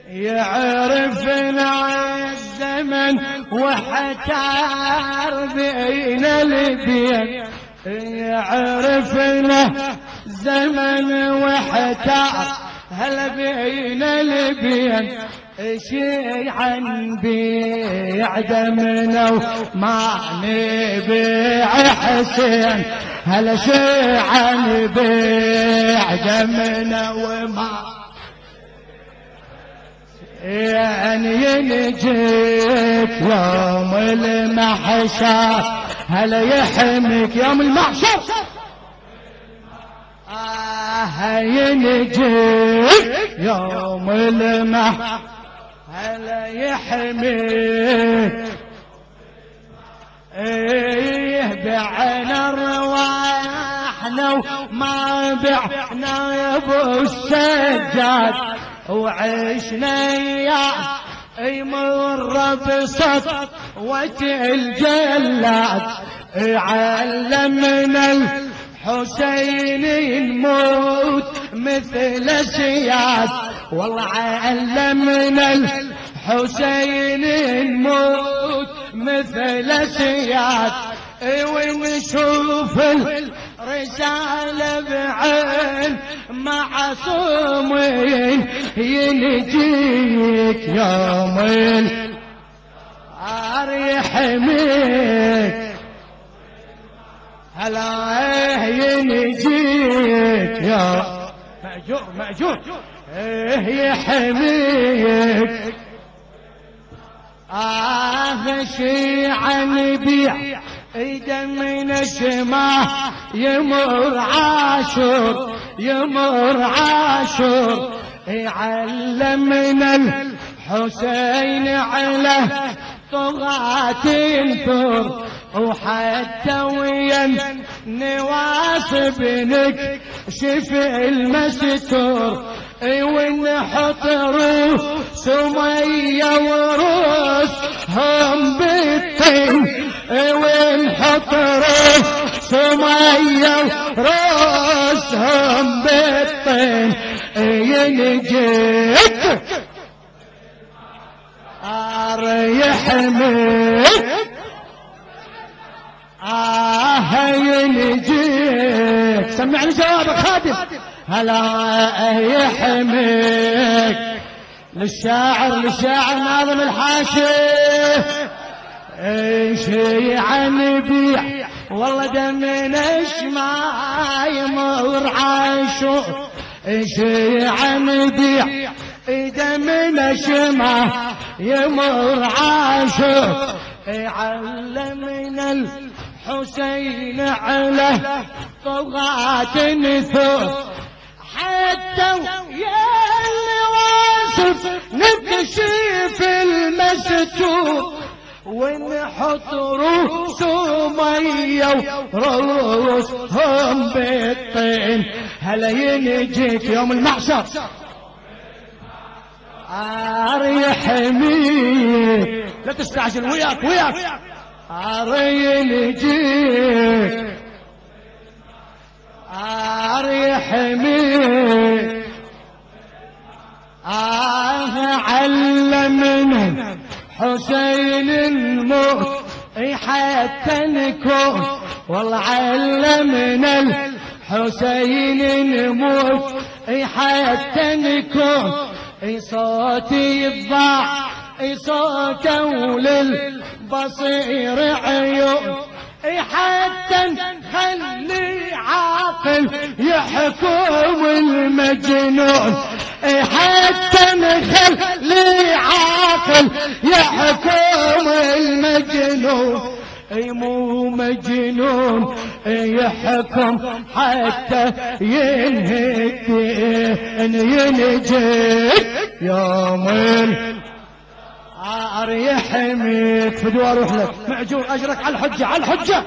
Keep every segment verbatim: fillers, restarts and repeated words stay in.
يعرفنا الزمن وحتار بين البين، يعرفنا زمن وحتار هل بين البين، شيعا بيع دمنا وما نبيع حسين، هل شيعا بيع دمنا وما يعني ينجيك يوم المحشر، هل يحميك يوم المحشر، آه ينجيك يوم المحشر، هل يحميك. ايه بعنا ارواحنا وما بعنا يا ابو السجاد، وعشنا اياه يمر بسط الجلاد، علمنا الحسين يموت مثل سياد، والله علمنا الحسين يموت مثل سياد، ونشوف الرسالة بعين معصومين، ينجيك يوم النار يحميك، هلا ينجيك يا مأجور مأجور يحميك. آه شيعا بيع دمنا شماه، يمر عاشور يمر عاشور، يعلمنا الحسين على طغاة ثور، وحتى ويا نواس بنك شف المستور، ونحط روح سمية ورؤوسهم بالطين، ونحط روح سمية ورؤوسهم بالطين، ينجيك آر يحميك، آه ينجيك. سمعني جوابك خادم، هلا يحميك. للشاعر للشاعر ناظم الحاشي، شيعا بيع والله دمنا شما يمر عاشور، شيعا بيع دمنا شما يمر عاشور، علمنا الحسين على طغاة نثور، حتى يا اللي واصف نكشف المستور، ونحط روس مية ورؤوسهم بالطين، هلا ينجيك يوم المحشر عار يحميك. لا تستعجل وياك وياك عار ينجيك عار يحميك. آه علمنا حسين الموت حتى نكون، والله علمنا الحسين نموت حتى نكون، صوتي يضاع صوته وللبصير عيون، حتى نخلي عاقل يحكم المجنون، حتى نخلي عاقل يحكم المجنون، مو مجنون يحكم حتى ينهي الدين، ينجيك يوم النار يحميك. فدوا اروح لك معجور اجرك على الحجه على الحجه،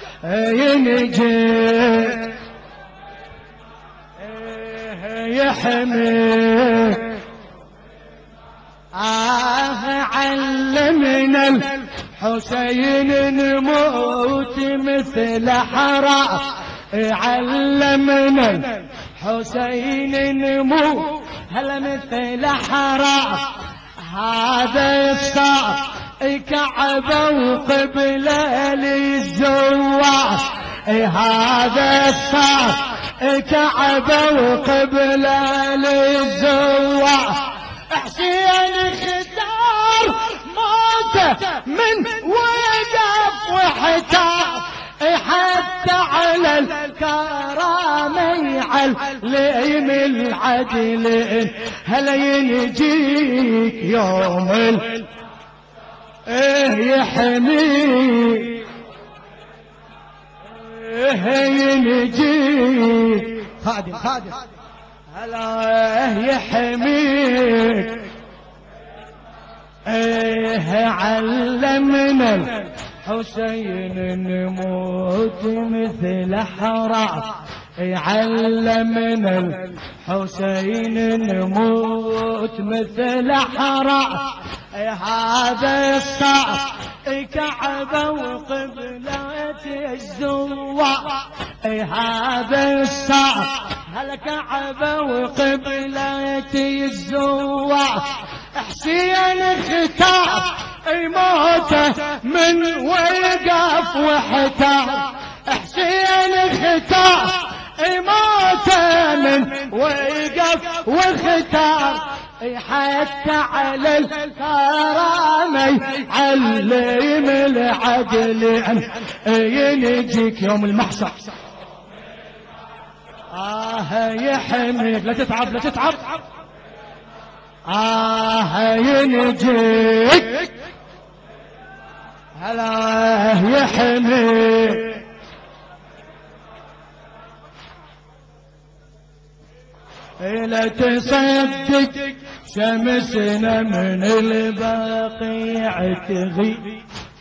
ينجيك يحميك. آه علمنا الحسين نموت مثل حراس، علمنا الحسين نموت هلا مثل حراس هذا الصار كعبة وقبلة للزوار هذا الصار كعبة وقبلة للزوار حسين اختار موته من وقف واحتار حتى على الكرامة يعلم العدل هلا ينجيك يوم ال ايه يحميك ايه ينجيك خادم خادم هلا يحميك ايه علمنا الحسين نموت مثل حراس علمنا الحسين نموت مثل حراس هذا الصار كعبة وقبلة الزوار هذا الصار هالكعبة وقبلة الزوار حسين اختار موته من وقف واحتار حسين اختار موته من وقف واختار حتى على الكرامة علم العدل ينجيك يوم المحشر آه يحميك لا تتعب لا تتعب آه ينجيك هلا يحميك لا تصدق شمسنا من البقيع تغيب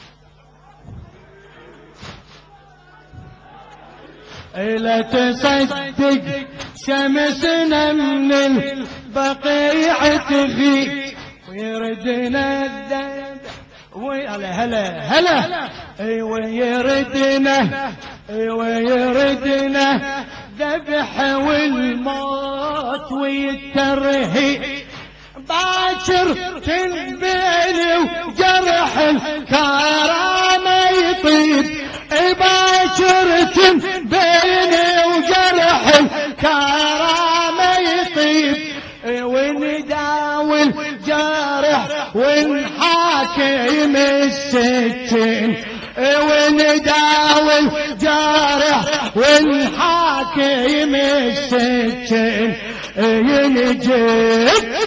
لا تصدق شمسنا من البقيع تغيب ويردنا الذنب ويلا هلا هلا ويردنا ويردنا ذبح والموت ويترهي باكر تنبني وجرح الكرامة يطيب باكر تنبني وجرح الكرامة يطيب ونداوي الجارح ونحاكم السكين ونداوي الجارح ونحاكم السكين ينجيك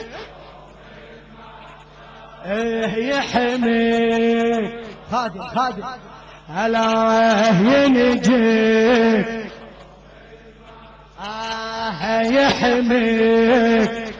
يحميك خادم خادم هلا ينجيك آه يحميك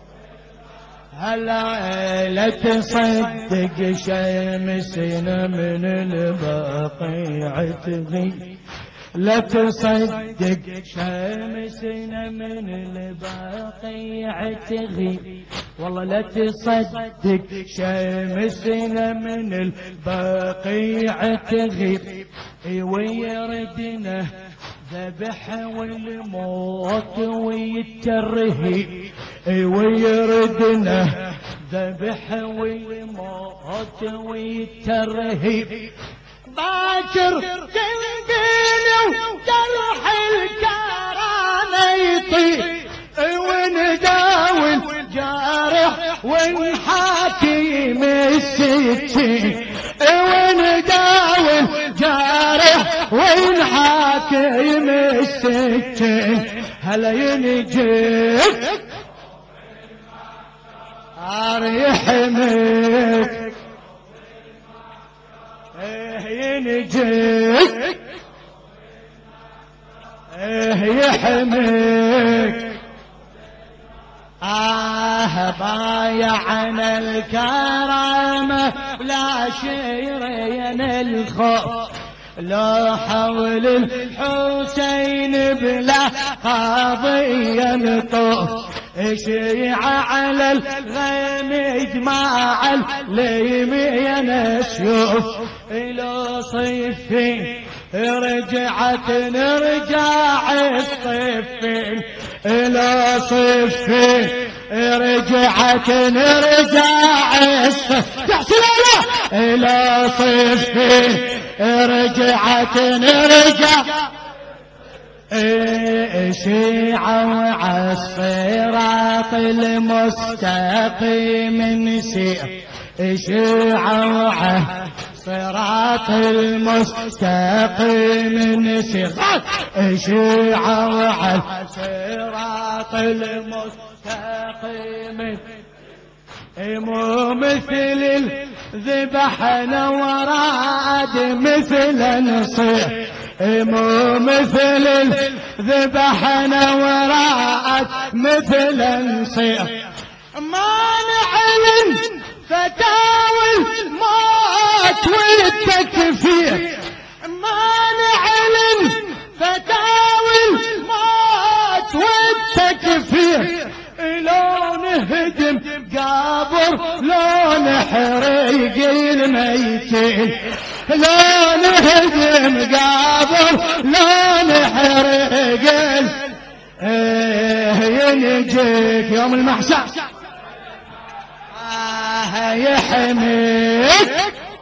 هلا لا تصدق شمسنا من البقيع تغيب لا تصدق شمسنا من البقيع تغيب والله لا تصدق شمسنا من البقيع تغيب ويردنا ذبح والموت ويترهي ويردنا ذبح والموت ويترهي باكر تنقل وجرح الكرامة يطيب ونداوي الجارح ونحاكم السكين ونداوي الجارح ونحاكم السكين هلا ينجيك عار يحميك ينجيك يحميك آه بايعنا الكرامة لا شيرين الخوف لا حول الحسين بلا قضية نطوف شيعة على الغيم اجماع اليمين سيوف الى صيفين رجعت نرجع الصيفين الى صيفين رجعت نرجع تحسن إلى صفي رجعت نرجع شيعوا عالصراط المستقيم نسير شيعوا عالصراط المستقيم نسير شيعوا عالصراط المستقيم مو مثل الذبحنا وراد مثل نصير مو مثل الذبحنا وراد مثل نصير ما نعلن فتاوى الموت والتكفير ما نعلن فتاوى الموت والتكفير لو نهدم قابر لو نحرق الميتين لو نهدم قابر لو نحرق ايه ينجيك يوم المحشر آه يحميك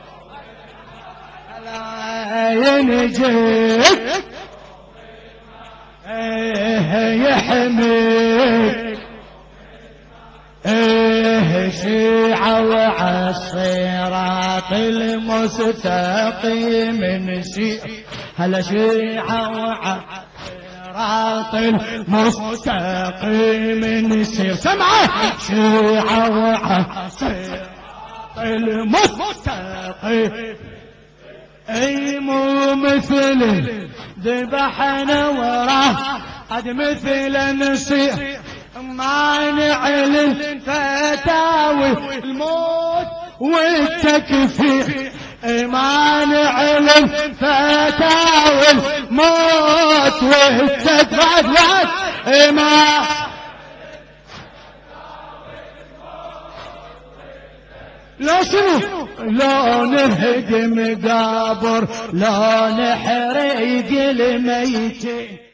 لا ينجيك ايه يحميك ايه شيعوا عالصراط المستقيم نسير هلا شيعوا عالصراط المستقيم نسير سمعه شيعوا عالصراط المستقيم اي مو مثل ذبحنا وراه قد مثل نسير ما نعلن فتاوي الموت والتكفير ما نعلن فتاوي الموت والتكفير ما لا شنو لا نهدم قبر لا نحرق الميتين